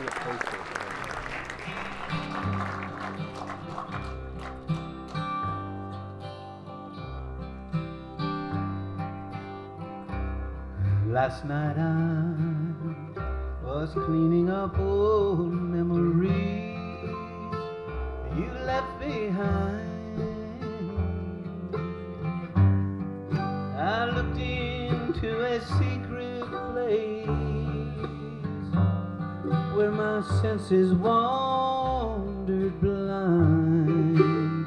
get closer. Last night I was cleaning up old memories you left behind. I looked into a secret place where my senses wandered blind.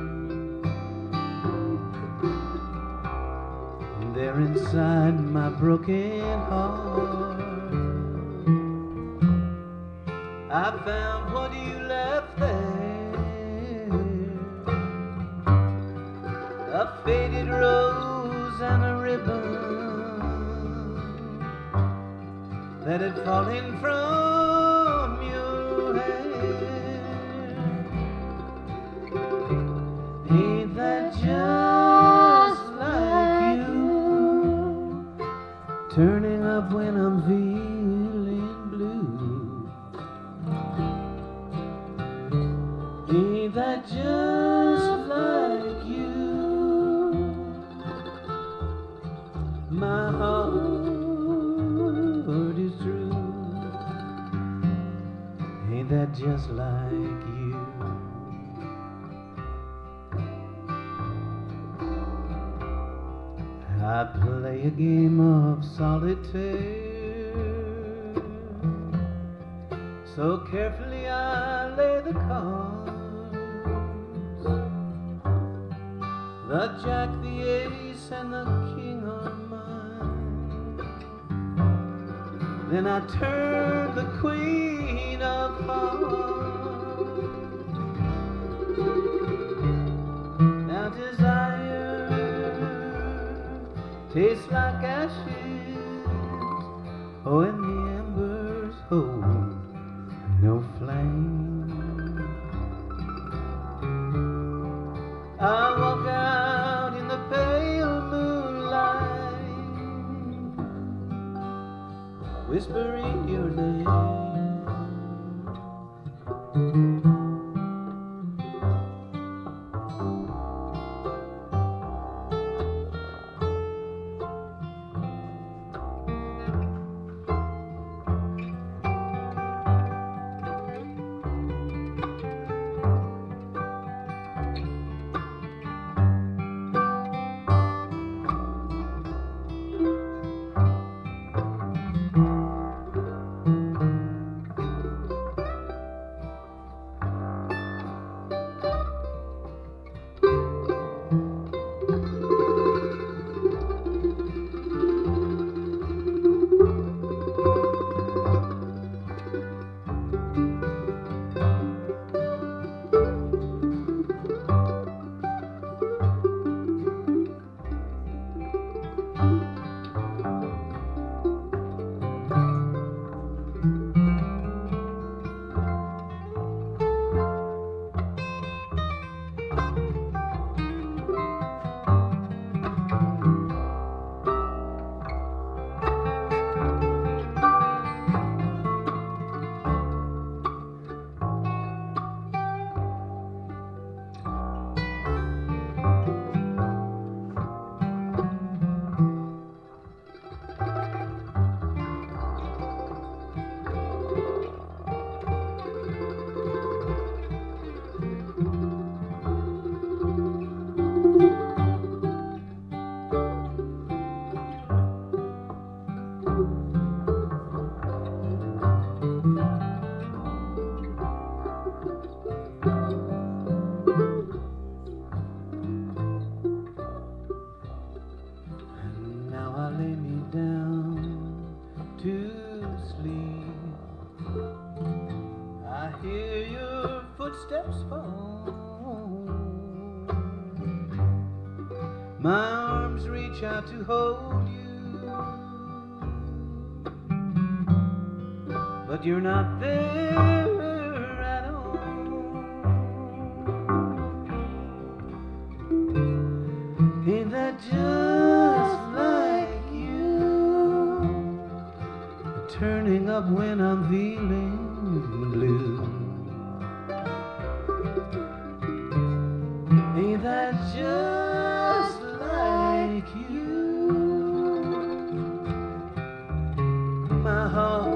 And there inside my broken heart, I found what you left there, a faded rose and a ribbon that had fallen from your hair. Ain't that just like you, turning up when I'm feeling blue? Ain't that just like you? My heart is true. Ain't that just like you? I play a game of solitaire, so carefully I lay the cards. The jack, the ace, and the king are mine. Then I turn the queen of hearts. Now desire tastes like ashes, oh, and the embers hold no flame. I walk out in the pale moonlight, whispering your name. Footsteps fall, my arms reach out to hold you, but you're not there at all. Ain't that just like you, turning up love when I'm feeling blue. Ain't that just like you? My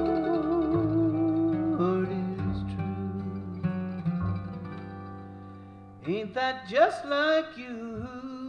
heart is true. Ain't that just like you?